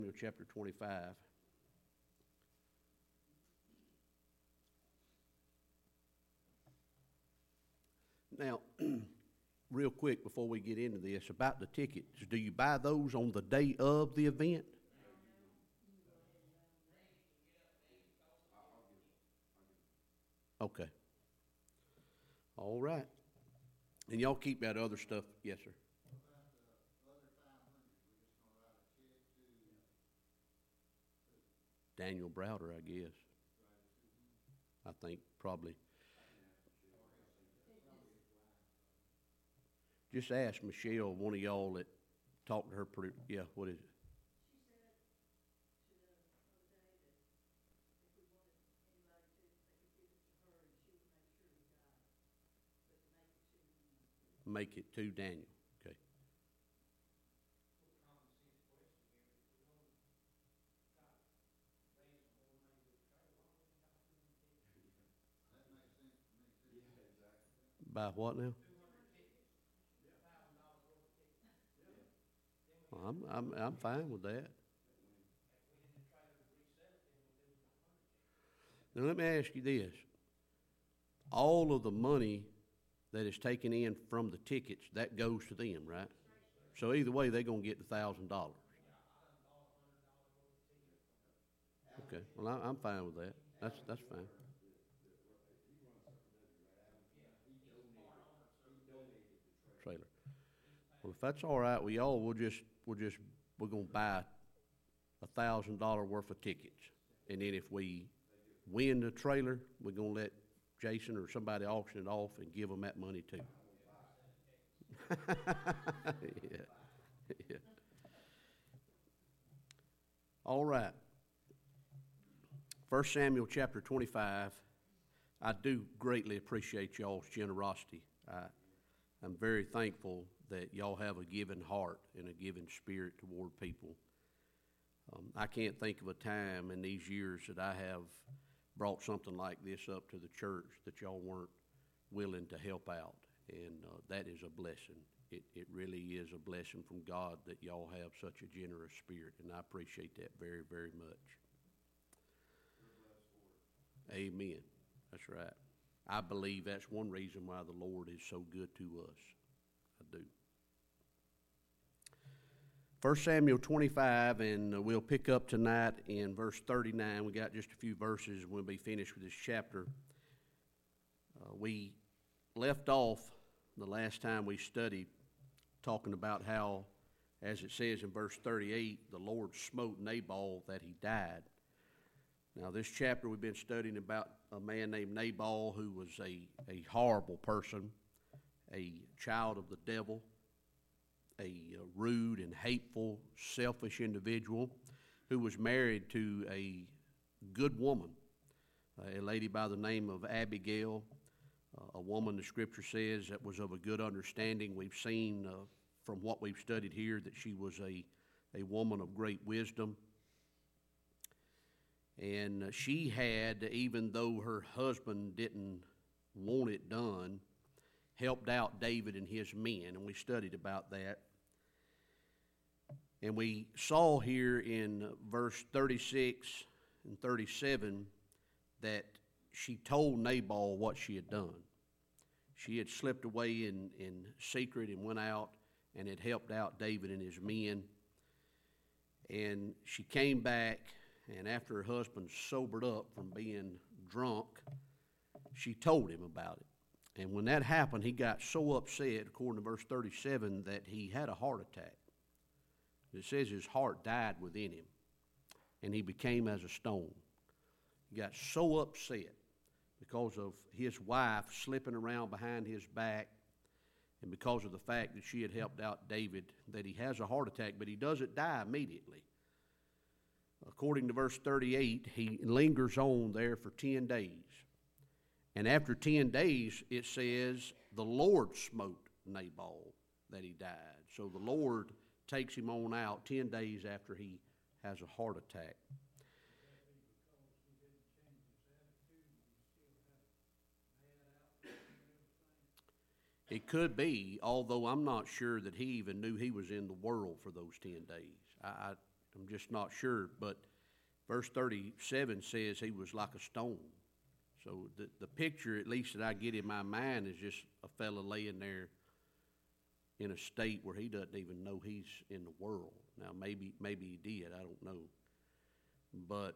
Chapter 25. Now, real quick before we get into this, about the tickets, do you buy those on the day of the event? Okay. All right. And y'all keep that other stuff. Yes, sir. Daniel Browder, I guess. I think probably. Just ask Michelle, one of y'all that talked to her. Yeah, what is it? Make it to Daniel. Okay. By what now? Well, I'm fine with that. Now let me ask you this: all of the money that is taken in from the tickets, that goes to them, right? So either way, they're gonna get the $1,000. Okay. Well, I'm fine with that. That's fine. Trailer. Well, if that's all right with y'all, we're gonna buy $1,000 worth of tickets, and then if we win the trailer, we're gonna let Jason or somebody auction it off and give them that money too. Yeah. Yeah. All right. 1 Samuel chapter 25. I do greatly appreciate y'all's generosity. I'm very thankful that y'all have a giving heart and a giving spirit toward people. I can't think of a time in these years that I have brought something like this up to the church that y'all weren't willing to help out, and that is a blessing. It really is a blessing from God that y'all have such a generous spirit, and I appreciate that very, very much. Amen. That's right. I believe that's one reason why the Lord is so good to us. I do. 1 Samuel 25, and we'll pick up tonight in verse 39. We got just a few verses, and we'll be finished with this chapter. We left off the last time we studied talking about how, as it says in verse 38, the Lord smote Nabal that he died. Now, this chapter we've been studying about a man named Nabal who was a horrible person, a child of the devil, a rude and hateful, selfish individual who was married to a good woman, a lady by the name of Abigail, a woman the Scripture says that was of a good understanding. We've seen from what we've studied here that she was a woman of great wisdom. And she had, even though her husband didn't want it done, helped out David and his men, and we studied about that. And we saw here in verse 36 and 37 that she told Nabal what she had done. She had slipped away in secret and went out and had helped out David and his men. And she came back, and after her husband sobered up from being drunk, she told him about it. And when that happened, he got so upset, according to verse 37, that he had a heart attack. It says his heart died within him, and he became as a stone. He got so upset because of his wife slipping around behind his back, and because of the fact that she had helped out David, that he has a heart attack, but he doesn't die immediately. According to verse 38, he lingers on there for 10 days. And after 10 days, it says, the Lord smote Nabal that he died. So the Lord takes him on out 10 days after he has a heart attack. It could be, although I'm not sure that he even knew he was in the world for those 10 days. I'm just not sure. But verse 37 says he was like a stone. So the picture, at least that I get in my mind, is just a fella laying there in a state where he doesn't even know he's in the world. Now, maybe he did. I don't know. But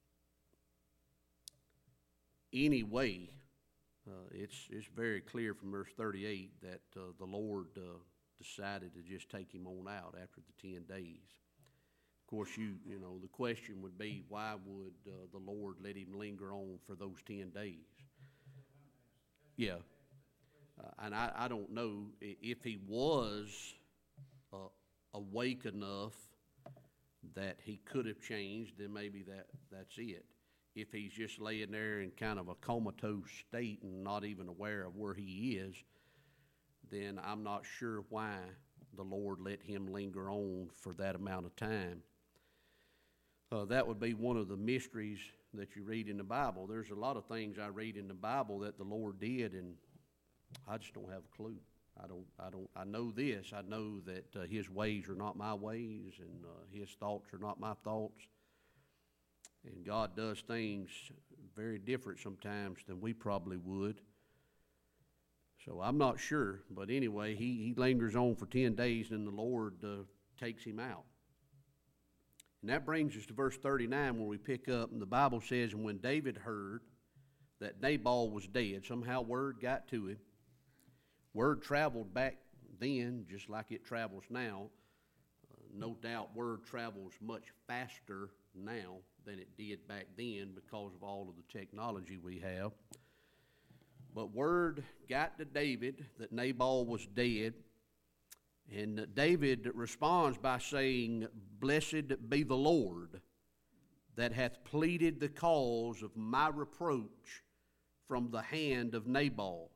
anyway, it's very clear from verse 38 that the Lord decided to just take him on out after the 10 days. Of course, you know, the question would be, why would the Lord let him linger on for those 10 days? Yeah. And I don't know if he was awake enough that he could have changed, then maybe that's it. If he's just laying there in kind of a comatose state and not even aware of where he is, then I'm not sure why the Lord let him linger on for that amount of time. That would be one of the mysteries that you read in the Bible. There's a lot of things I read in the Bible that the Lord did, and I just don't have a clue. I know this. I know that his ways are not my ways, and his thoughts are not my thoughts. And God does things very different sometimes than we probably would. So I'm not sure. But anyway, he lingers on for 10 days, and the Lord takes him out. And that brings us to verse 39 where we pick up, and the Bible says, and when David heard that Nabal was dead, somehow word got to him. Word traveled back then just like it travels now. No doubt word travels much faster now than it did back then because of all of the technology we have. But word got to David that Nabal was dead, and David responds by saying, "Blessed be the Lord that hath pleaded the cause of my reproach from the hand of Nabal."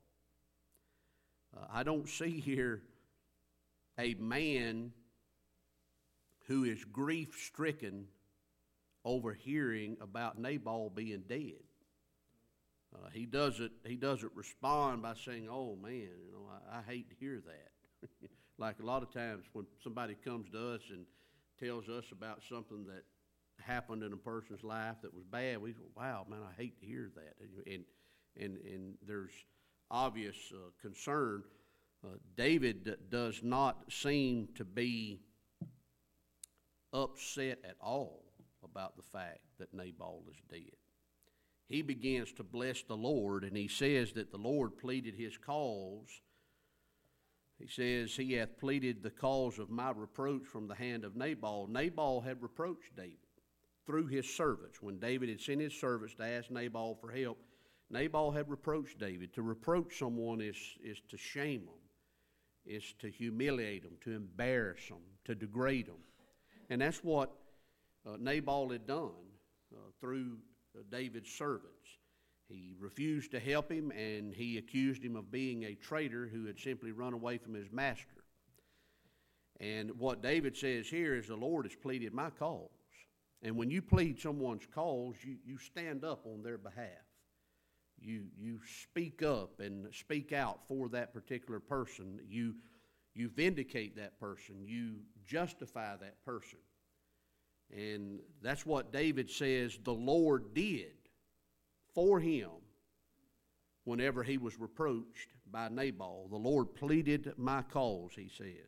I don't see here a man who is grief-stricken over hearing about Nabal being dead. He doesn't respond by saying, "Oh man, you know, I hate to hear that." Like a lot of times when somebody comes to us and tells us about something that happened in a person's life that was bad, we go, "Wow, man, I hate to hear that." And there's obvious concern. David does not seem to be upset at all about the fact that Nabal is dead. He begins to bless the Lord, and he says that the Lord pleaded his cause. He says, "He hath pleaded the cause of my reproach from the hand of Nabal." Nabal had reproached David through his servants. When David had sent his servants to ask Nabal for help, Nabal had reproached David. To reproach someone is to shame them, is to humiliate them, to embarrass them, to degrade them. And that's what Nabal had done through David's servants. He refused to help him, and he accused him of being a traitor who had simply run away from his master. And what David says here is, the Lord has pleaded my cause. And when you plead someone's cause, you stand up on their behalf. You speak up and speak out for that particular person. You vindicate that person. You justify that person. And that's what David says the Lord did for him whenever he was reproached by Nabal. The Lord pleaded my cause, he says.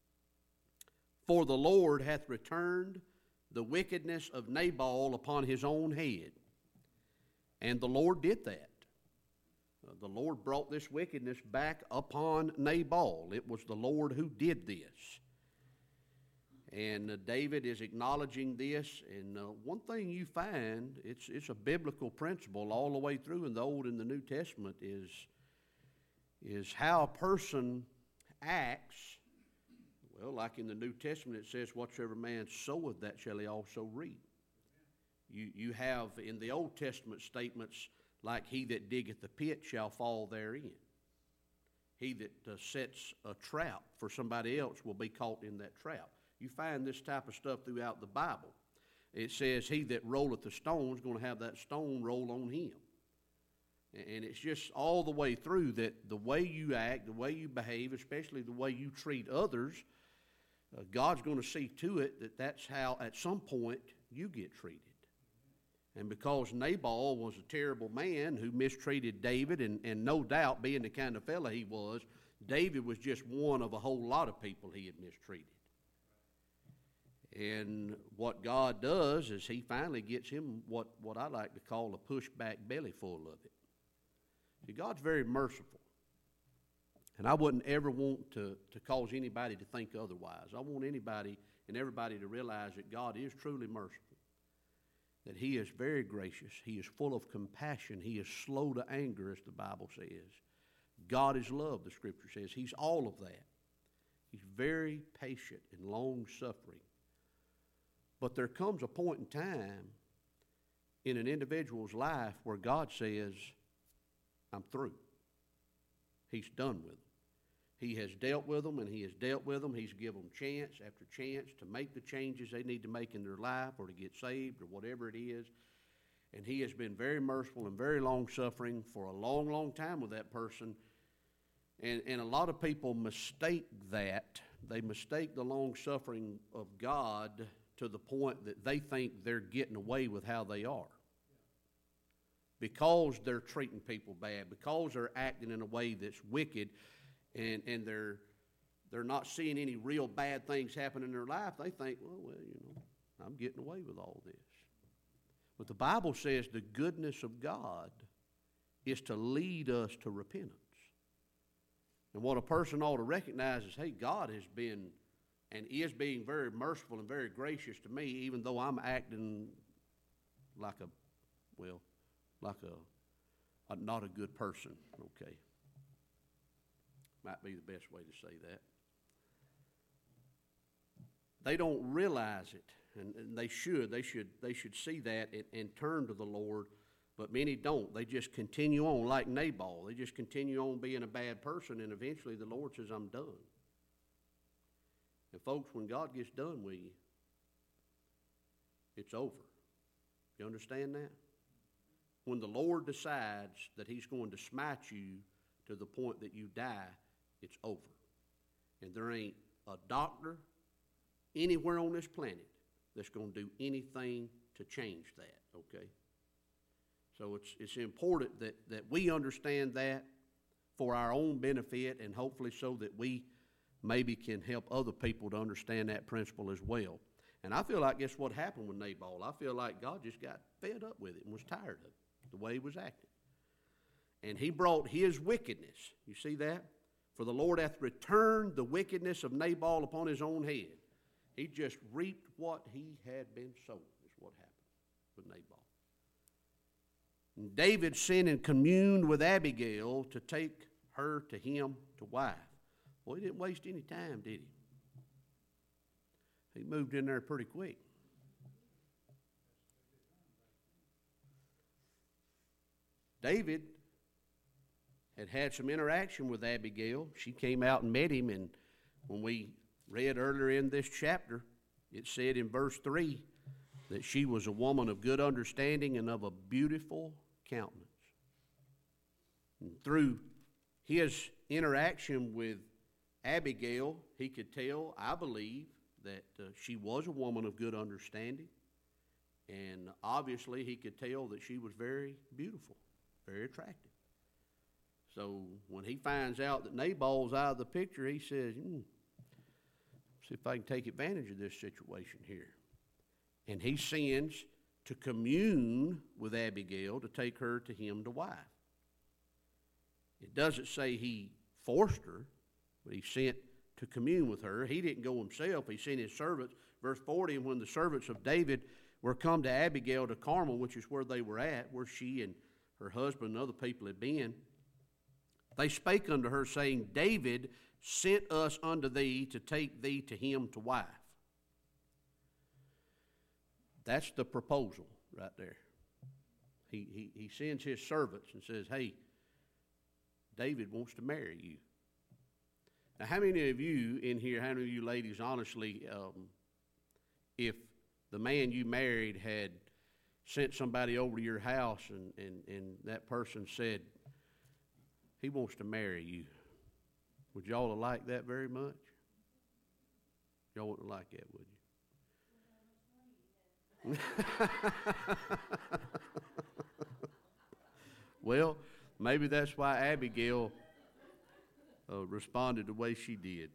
For the Lord hath returned the wickedness of Nabal upon his own head. And the Lord did that. The Lord brought this wickedness back upon Nabal. It was the Lord who did this. And David is acknowledging this. And one thing you find, it's a biblical principle all the way through in the Old and the New Testament, is how a person acts. Well, like in the New Testament, it says, "Whatsoever man soweth, that shall he also reap." You have in the Old Testament statements like, "He that diggeth the pit shall fall therein." He that sets a trap for somebody else will be caught in that trap. You find this type of stuff throughout the Bible. It says, "He that rolleth the stone is going to have that stone roll on him." And it's just all the way through that the way you act, the way you behave, especially the way you treat others, God's going to see to it that that's how, at some point, you get treated. And because Nabal was a terrible man who mistreated David, and no doubt, being the kind of fella he was, David was just one of a whole lot of people he had mistreated. And what God does is he finally gets him what I like to call a pushback belly full of it. See, God's very merciful. And I wouldn't ever want to cause anybody to think otherwise. I want anybody and everybody to realize that God is truly merciful, that he is very gracious, he is full of compassion, he is slow to anger, as the Bible says. God is love, the Scripture says. He's all of that. He's very patient and long-suffering. But there comes a point in time in an individual's life where God says, I'm through. He's done with them. He has dealt with them, and he has dealt with them. He's given them chance after chance to make the changes they need to make in their life or to get saved or whatever it is. And he has been very merciful and very long-suffering for a long, long time with that person. And a lot of people mistake that. They mistake the long-suffering of God to the point that they think they're getting away with how they are. Because they're treating people bad, because they're acting in a way that's wicked, and they're not seeing any real bad things happen in their life, they think, well, I'm getting away with all this. But the Bible says the goodness of God is to lead us to repentance. And what a person ought to recognize is, hey, God has been and is being very merciful and very gracious to me, even though I'm acting like not a good person, okay? Might be the best way to say that. They don't realize it, and they should. They should see that and turn to the Lord, but many don't. They just continue on like Nabal. They just continue on being a bad person, and eventually the Lord says, I'm done. And folks, when God gets done with you, it's over. You understand that? When the Lord decides that he's going to smite you to the point that you die, it's over. And there ain't a doctor anywhere on this planet that's going to do anything to change that, okay? So it's important that we understand that for our own benefit, and hopefully so that we maybe can help other people to understand that principle as well. And I feel like that's what happened with Nabal. I feel like God just got fed up with it and was tired of it, the way he was acting. And he brought his wickedness. You see that? For the Lord hath returned the wickedness of Nabal upon his own head. He just reaped what he had been sown, is what happened with Nabal. And David sent and communed with Abigail to take her to him to wife. Well, he didn't waste any time, did he? He moved in there pretty quick. David had some interaction with Abigail. She came out and met him, and when we read earlier in this chapter, it said in verse 3 that she was a woman of good understanding and of a beautiful countenance. And through his interaction with Abigail, he could tell, I believe, that she was a woman of good understanding. And obviously he could tell that she was very beautiful, very attractive. So when he finds out that Nabal's out of the picture, he says, see if I can take advantage of this situation here. And he sends to commune with Abigail to take her to him to wife. It doesn't say he forced her, but he sent to commune with her. He didn't go himself. He sent his servants. Verse 40, and when the servants of David were come to Abigail to Carmel, which is where they were at, where she and her husband and other people had been, they spake unto her, saying, David sent us unto thee to take thee to him to wife. That's the proposal right there. He sends his servants and says, hey, David wants to marry you. Now, how many of you in here, how many of you ladies, honestly, if the man you married had sent somebody over to your house and that person said, he wants to marry you, would y'all have liked that very much? Y'all wouldn't like that, would you? Well, maybe that's why Abigail responded the way she did.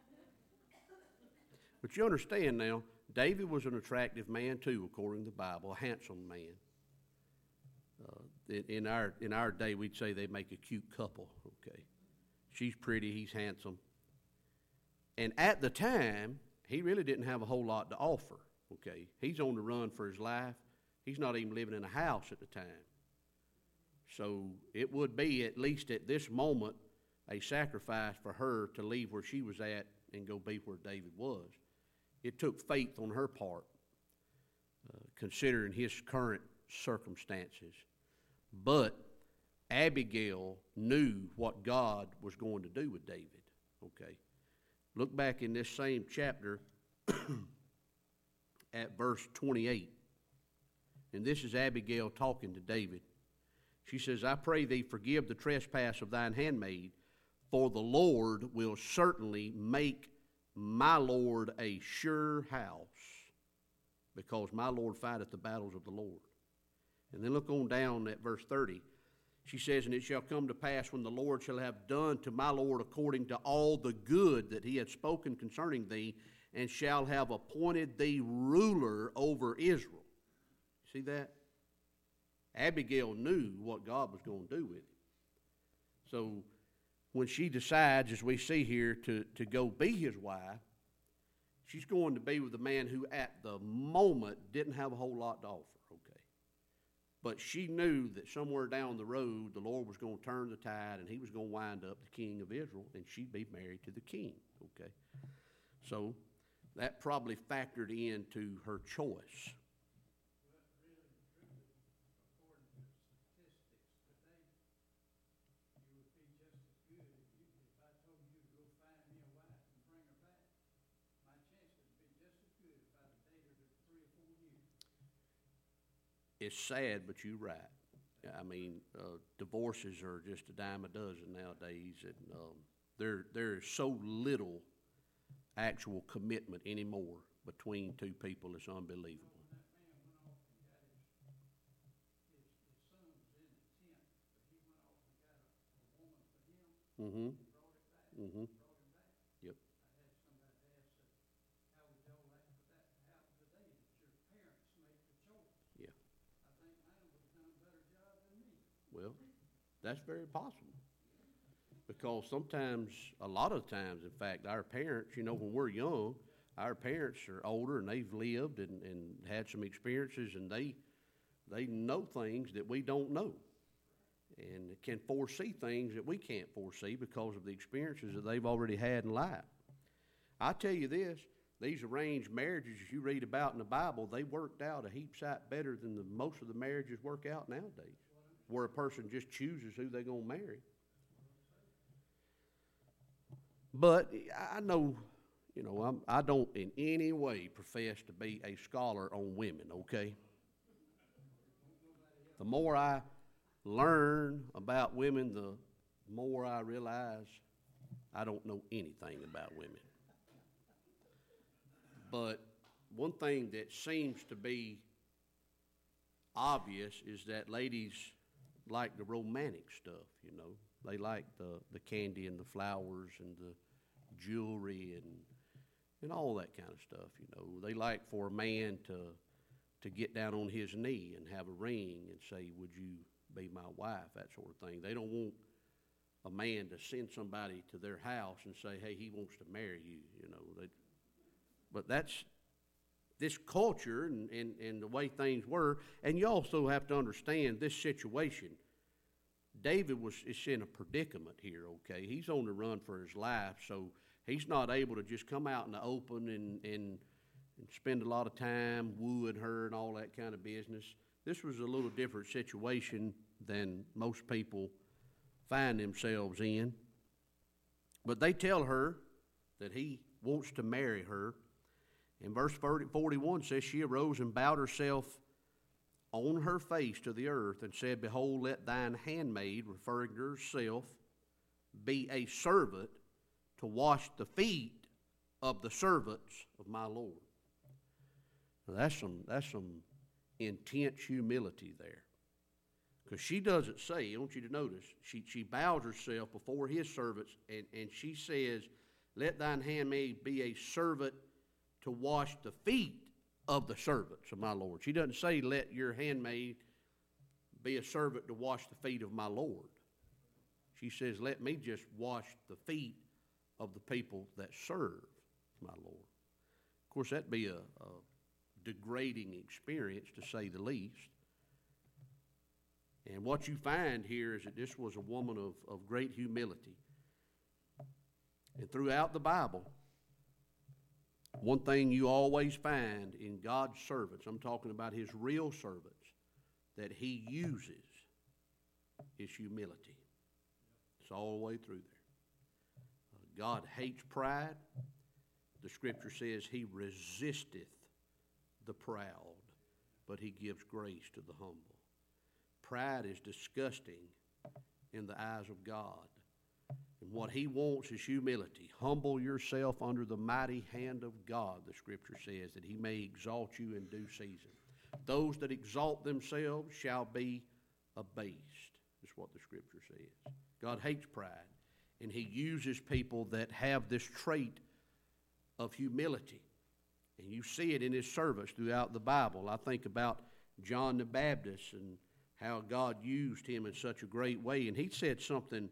But you understand now, David was an attractive man too, according to the Bible, a handsome man. In our day, we'd say they make a cute couple. Okay, she's pretty, he's handsome, and at the time, he really didn't have a whole lot to offer. Okay, he's on the run for his life. He's not even living in a house at the time. So it would be, at least at this moment, a sacrifice for her to leave where she was at and go be where David was. It took faith on her part, considering his current circumstances. But Abigail knew what God was going to do with David. Okay, look back in this same chapter at verse 28. And this is Abigail talking to David. She says, I pray thee forgive the trespass of thine handmaid, for the Lord will certainly make my Lord a sure house, because my Lord fighteth the battles of the Lord. And then look on down at verse 30. She says, and it shall come to pass when the Lord shall have done to my Lord according to all the good that he had spoken concerning thee, and shall have appointed thee ruler over Israel. See that? Abigail knew what God was going to do with it. So when she decides, as we see here, to go be his wife, she's going to be with a man who at the moment didn't have a whole lot to offer, okay? But she knew that somewhere down the road the Lord was going to turn the tide and he was going to wind up the king of Israel and she'd be married to the king, okay? So that probably factored into her choice. It's sad, but you're right. I mean, divorces are just a dime a dozen nowadays, and there is so little actual commitment anymore between two people. It's unbelievable. Mm-hmm. Mm-hmm. Yep. Yeah. Well, that's very possible. Because sometimes, a lot of times, in fact, our parents, when we're young, our parents are older and they've lived and had some experiences, and they know things that we don't know and can foresee things that we can't foresee because of the experiences that they've already had in life. I tell you this, these arranged marriages you read about in the Bible, they worked out a heap sight better than most of the marriages work out nowadays, where a person just chooses who they're going to marry. But I know, I don't in any way profess to be a scholar on women, okay? The more I learn about women, the more I realize I don't know anything about women. But one thing that seems to be obvious is that ladies like the romantic stuff, They like the candy and the flowers and the jewelry and all that kind of stuff, They like for a man to get down on his knee and have a ring and say, would you be my wife, that sort of thing. They don't want a man to send somebody to their house and say, hey, he wants to marry you, But that's this culture and the way things were. And you also have to understand this situation. David is in a predicament here, okay? He's on the run for his life, so he's not able to just come out in the open and spend a lot of time wooing her and all that kind of business. This was a little different situation than most people find themselves in. But they tell her that he wants to marry her. And verse 41 says, she arose and bowed herself on her face to the earth and said, behold, let thine handmaid, referring to herself, be a servant to wash the feet of the servants of my Lord. Now that's some intense humility there. Because she doesn't say, I want you to notice, she bows herself before his servants, and she says, let thine handmaid be a servant to wash the feet of the servants of my Lord. She doesn't say, let your handmaid be a servant to wash the feet of my Lord. She says, let me just wash the feet of the people that serve my Lord. Of course, that'd be a degrading experience, to say the least. And what you find here is that this was a woman of great humility. And throughout the Bible, one thing you always find in God's servants, I'm talking about his real servants, that he uses is humility. It's all the way through there. God hates pride. The scripture says he resisteth the proud, but he gives grace to the humble. Pride is disgusting in the eyes of God. And what he wants is humility. Humble yourself under the mighty hand of God, the scripture says, that he may exalt you in due season. Those that exalt themselves shall be abased, is what the scripture says. God hates pride, and he uses people that have this trait of humility. And you see it in his servants throughout the Bible. I think about John the Baptist and how God used him in such a great way. And he said something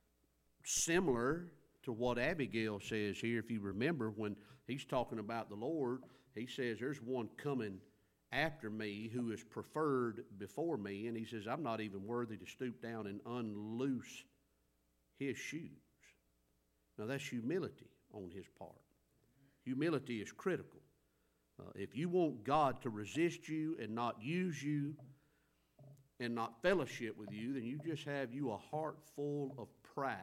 similar to what Abigail says here. If you remember, when he's talking about the Lord, he says, there's one coming after me who is preferred before me. And he says, I'm not even worthy to stoop down and unloose his shoes. Now, that's humility on his part. Humility is critical. If you want God to resist you and not use you and not fellowship with you, then you just have you a heart full of pride.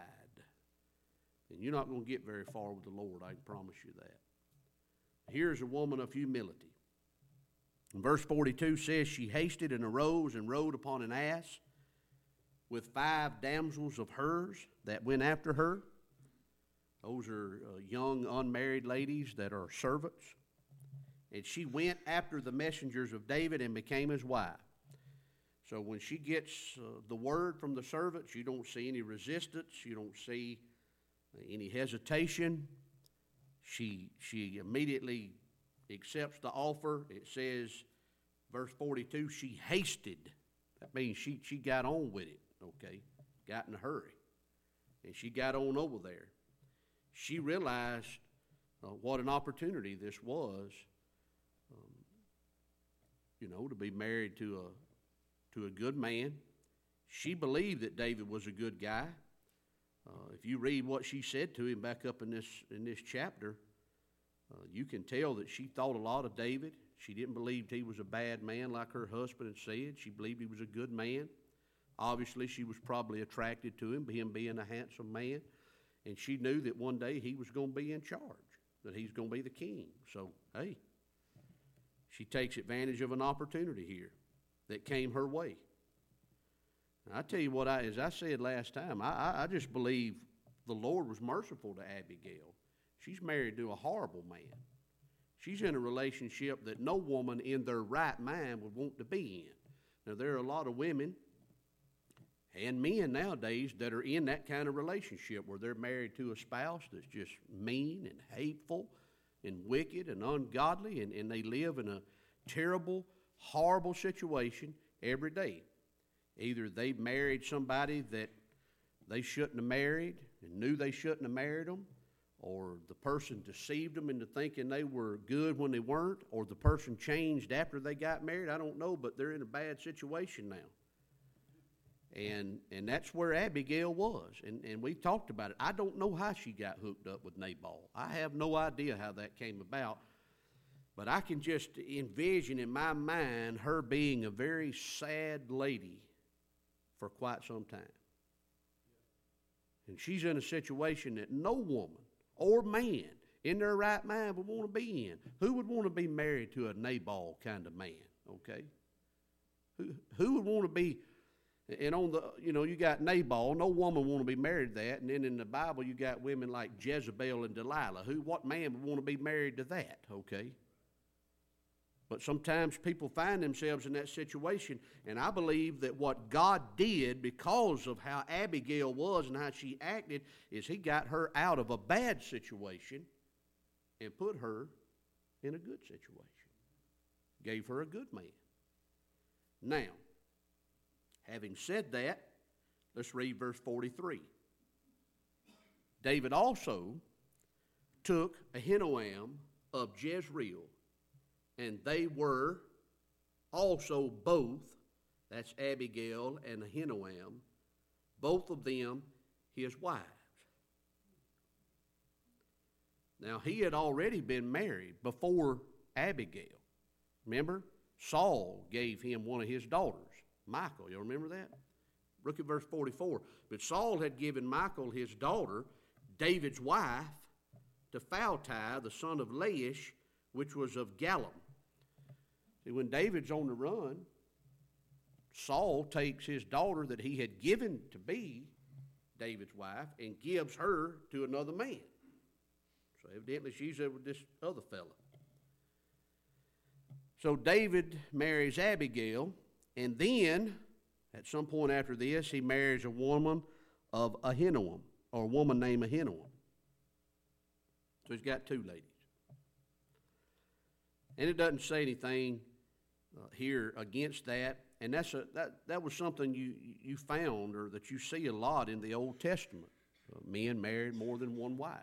And you're not going to get very far with the Lord, I can promise you that. Here's a woman of humility. And verse 42 says, she hasted and arose and rode upon an ass with 5 damsels of hers that went after her. Those are young unmarried ladies that are servants. And she went after the messengers of David and became his wife. So when she gets the word from the servants, you don't see any resistance. You don't see any hesitation. She immediately accepts the offer. It says, verse 42, she hasted. That means she got on with it, okay? Got in a hurry. And she got on over there. She realized what an opportunity this was, to be married to a good man. She believed that David was a good guy. If you read what she said to him back up in this chapter, you can tell that she thought a lot of David. She didn't believe he was a bad man like her husband had said. She believed he was a good man. Obviously, she was probably attracted to him being a handsome man. And she knew that one day he was going to be in charge, that he's going to be the king. So, hey, she takes advantage of an opportunity here that came her way. And I tell you what, as I said last time, I just believe the Lord was merciful to Abigail. She's married to a horrible man. She's in a relationship that no woman in their right mind would want to be in. Now, there are a lot of women and men nowadays that are in that kind of relationship where they're married to a spouse that's just mean and hateful and wicked and ungodly, and they live in a terrible, horrible situation every day. Either they married somebody that they shouldn't have married and knew they shouldn't have married them, or the person deceived them into thinking they were good when they weren't, or the person changed after they got married. I don't know, but they're in a bad situation now. And that's where Abigail was, and we've talked about it. I don't know how she got hooked up with Nabal. I have no idea how that came about, but I can just envision in my mind her being a very sad lady for quite some time. And she's in a situation that no woman or man in their right mind would want to be in. Who would want to be married to a Nabal kind of man, okay? Who would want to be... And on the, you got Nabal. No woman want to be married to that. And then in the Bible, you got women like Jezebel and Delilah. What man would want to be married to that, okay? But sometimes people find themselves in that situation, and I believe that what God did because of how Abigail was and how she acted is he got her out of a bad situation and put her in a good situation. Gave her a good man. Now, having said that, let's read verse 43. David also took Ahinoam of Jezreel, and they were also both, that's Abigail and Ahinoam, both of them his wives. Now, he had already been married before Abigail. Remember? Saul gave him one of his daughters, Michal. You remember that? Look at verse 44. But Saul had given Michal his daughter, David's wife, to Phalti, the son of Laish, which was of Gallim. See, when David's on the run, Saul takes his daughter that he had given to be David's wife and gives her to another man. So evidently she's with this other fella. So David marries Abigail, and then, at some point after this, he marries a woman of Ahinoam, or a woman named Ahinoam. So he's got two ladies. And it doesn't say anything here against that, and that was something you found, or that you see a lot in the Old Testament. Men married more than one wife.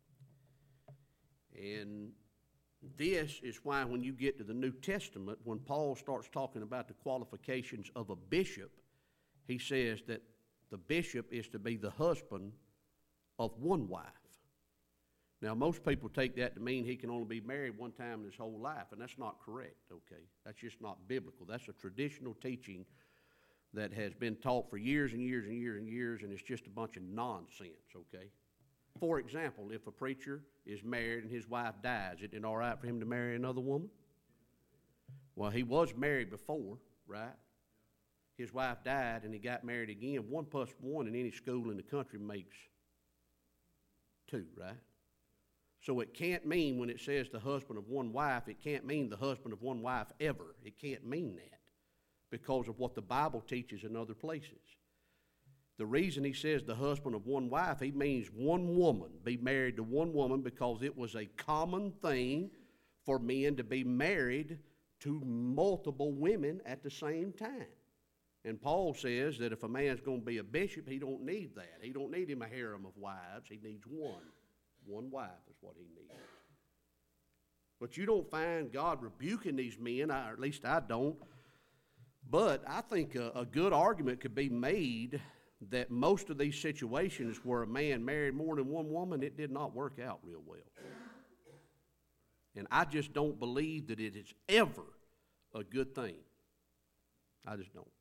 And this is why when you get to the New Testament, when Paul starts talking about the qualifications of a bishop, he says that the bishop is to be the husband of one wife. Now, most people take that to mean he can only be married one time in his whole life, and that's not correct, okay? That's just not biblical. That's a traditional teaching that has been taught for years and years and years and years, and it's just a bunch of nonsense, okay? For example, if a preacher is married and his wife dies, isn't it all right for him to marry another woman? Well, he was married before, right? His wife died and he got married again. 1 plus 1 in any school in the country makes 2, right? So it can't mean when it says the husband of one wife, it can't mean the husband of one wife ever. It can't mean that because of what the Bible teaches in other places. The reason he says the husband of one wife, he means one woman, be married to one woman, because it was a common thing for men to be married to multiple women at the same time. And Paul says that if a man's going to be a bishop, he don't need that. He don't need him a harem of wives. He needs one. One wife is what he needs. But you don't find God rebuking these men, or at least I don't. But I think a good argument could be made that most of these situations where a man married more than one woman, it did not work out real well. And I just don't believe that it is ever a good thing. I just don't.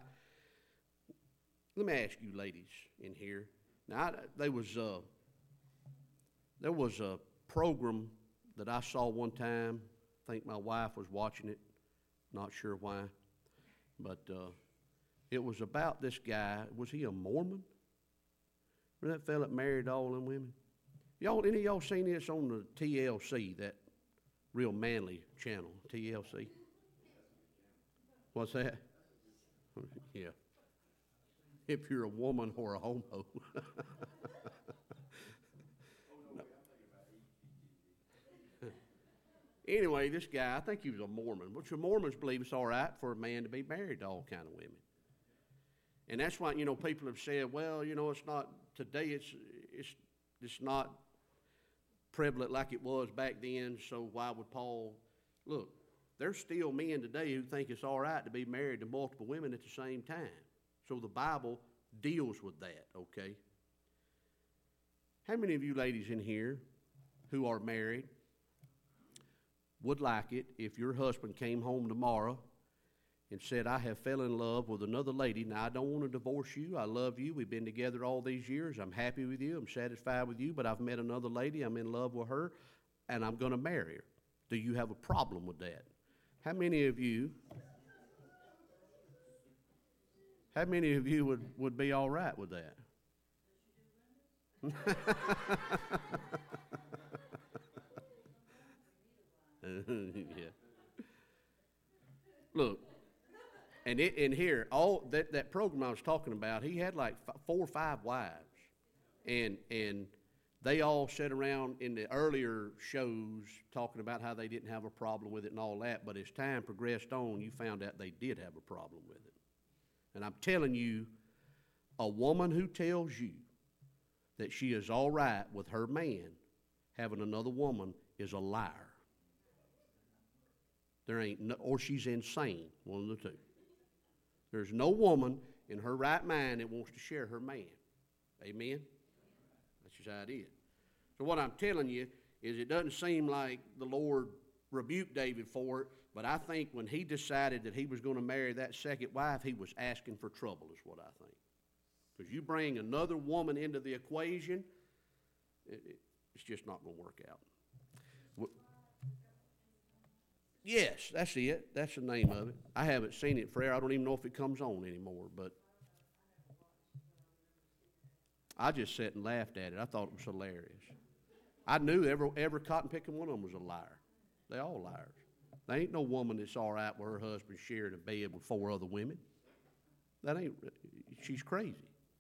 Let me ask you ladies in here. Now, there was a program that I saw one time. I think my wife was watching it. Not sure why. But it was about this guy. Was he a Mormon? Remember that fella that married all them women? Any of y'all seen this on the TLC, that real manly channel, TLC? What's that? Yeah. If you're a woman or a homo. Anyway, this guy, I think he was a Mormon, which the Mormons believe it's all right for a man to be married to all kind of women. And that's why, people have said, well, it's not, today it's not prevalent like it was back then, so why would Paul, look, there's still men today who think it's all right to be married to multiple women at the same time. So the Bible deals with that, okay? How many of you ladies in here who are married would like it if your husband came home tomorrow and said, I have fell in love with another lady. Now, I don't want to divorce you. I love you. We've been together all these years. I'm happy with you. I'm satisfied with you, but I've met another lady. I'm in love with her, and I'm going to marry her. Do you have a problem with that? How many of you How many of you would be all right with that? Yeah. Look, and here, all that program I was talking about, he had like 4 or 5 wives, and they all sat around in the earlier shows talking about how they didn't have a problem with it and all that. But as time progressed on, you found out they did have a problem with it. And I'm telling you, a woman who tells you that she is all right with her man having another woman is a liar. There ain't no, or she's insane, one of the two. There's no woman in her right mind that wants to share her man. Amen? That's just how it is. So what I'm telling you is it doesn't seem like the Lord rebuked David for it, but I think when he decided that he was going to marry that second wife, he was asking for trouble, is what I think. Because you bring another woman into the equation, it's just not going to work out. Yes, that's it. That's the name of it. I haven't seen it forever. I don't even know if it comes on anymore, but I just sat and laughed at it. I thought it was hilarious. I knew every cotton-picking one of them was a liar. They all liars. There ain't no woman that's all right with her husband sharing a bed with 4 other women. That ain't, she's crazy.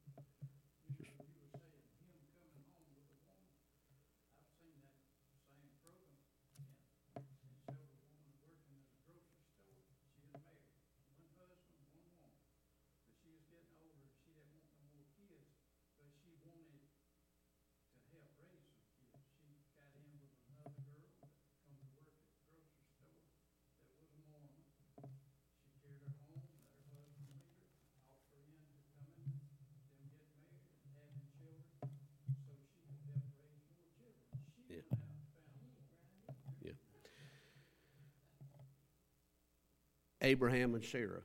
Abraham and Sarah,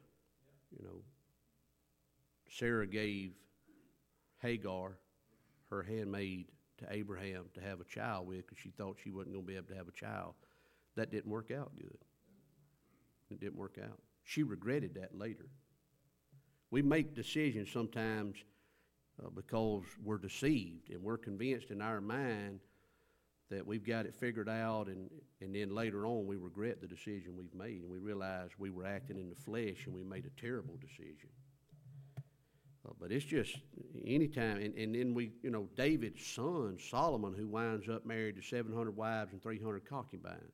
Sarah gave Hagar, her handmaid, to Abraham to have a child with because she thought she wasn't going to be able to have a child. That didn't work out good. It didn't work out. She regretted that later. We make decisions sometimes because we're deceived and we're convinced in our mind that we've got it figured out, and then later on we regret the decision we've made, and we realize we were acting in the flesh and we made a terrible decision. But it's just anytime, and then we, David's son, Solomon, who winds up married to 700 wives and 300 concubines.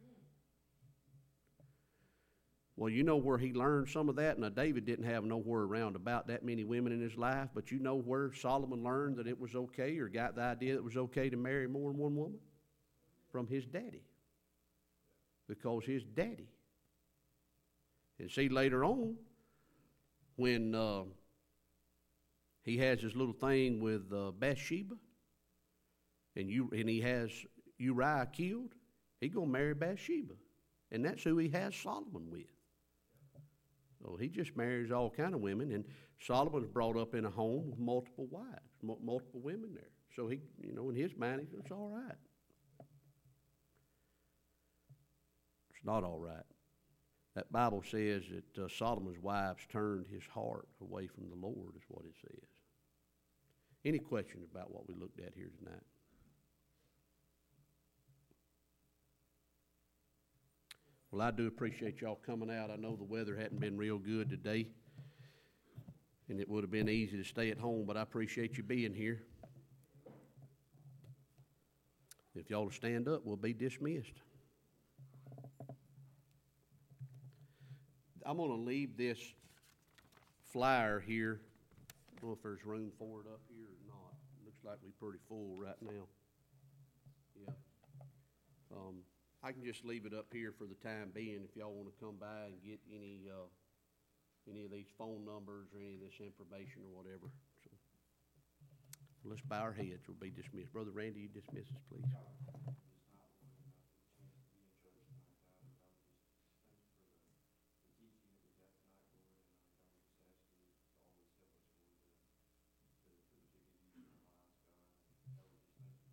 Well, you know where he learned some of that? Now, David didn't have nowhere around about that many women in his life, but you know where Solomon learned that it was okay or got the idea that it was okay to marry more than one woman? From his daddy. Because his daddy. And see, later on, when he has his little thing with Bathsheba, and he has Uriah killed, he's going to marry Bathsheba. And that's who he has Solomon with. So he just marries all kind of women, and Solomon's brought up in a home with multiple wives, multiple women there. So he, in his mind, it's all right. It's not all right. That Bible says that Solomon's wives turned his heart away from the Lord, is what it says. Any questions about what we looked at here tonight? Well, I do appreciate y'all coming out. I know the weather hadn't been real good today, and it would have been easy to stay at home, but I appreciate you being here. If y'all will stand up, we'll be dismissed. I'm going to leave this flyer here. I don't know if there's room for it up here or not. Looks like we're pretty full right now. Yeah. I can just leave it up here for the time being if y'all want to come by and get any of these phone numbers or any of this information or whatever. So let's bow our heads. We'll be dismissed. Brother Randy, you dismiss us, please.